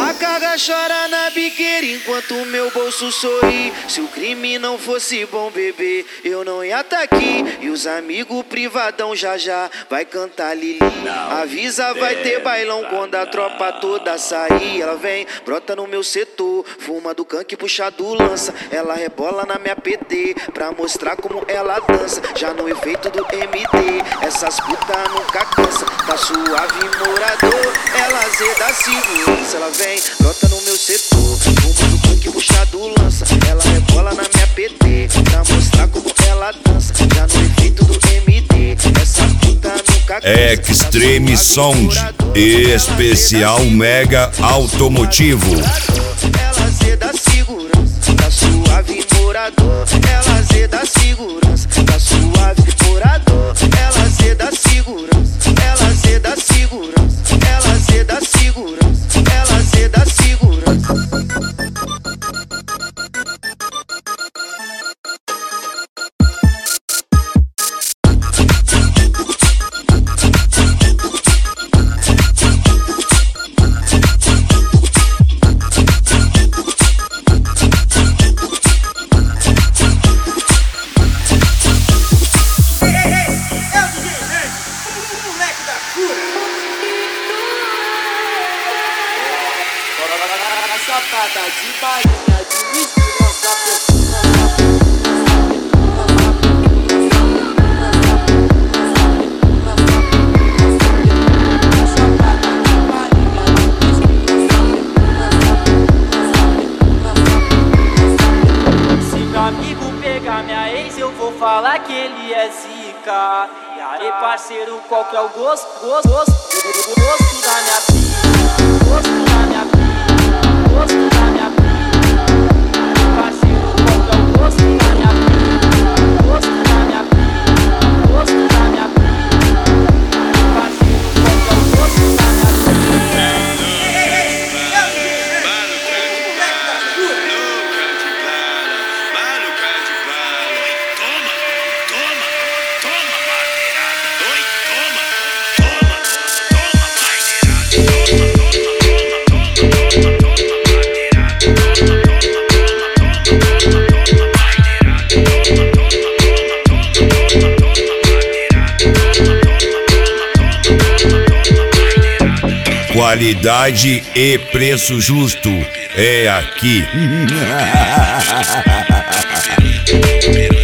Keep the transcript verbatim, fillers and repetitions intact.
A carga chora na biqueira enquanto o meu bolso sorri. Se o crime não fosse bom, bebê, eu não ia tá aqui. E os amigos privadão já já vai cantar Lili. Avisa, vai ter bailão quando a tropa toda sair. Ela vem, brota no meu setor, fuma do canque, puxa do lança. Ela rebola na minha P T pra mostrar como ela dança. Já no efeito do M D, essas puta nunca cansa. Tá suave, morador, ela zeda segurança. Ela vem, brota no meu setor, fuma do canque, puxa do lança. Ela rebola na minha P T pra mostrar como ela dança. Já no efeito do M D, essa puta nunca cansa. Extreme Sound, especial mega automotivo. Ela zeda segurança, tá suave, morador. Ela zeda segurança, tá suave, morador. Ela zeda segurança, ela zeda segurança, ela zeda segurança, ela zeda segurança. Sapada de balinha, de whisky, nossa pessoa. Se meu amigo pegar minha ex, eu vou falar que ele é zica. E aí, parceiro, qual que é o gosto? Gosto, gosto, gosto da minha filha. Gosto da minha filha. Gosto da minha filha, parceiro, qual que é o gosto da minha filha? Gosto da minha filha, gosto da minha filha, parceiro, qual que é o gosto da minha filha? Maluca de bala, toma, toma, toma, madeirada, oi, toma, toma, toma, madeirada, toma, toma, toma, toma. Qualidade e preço justo é aqui.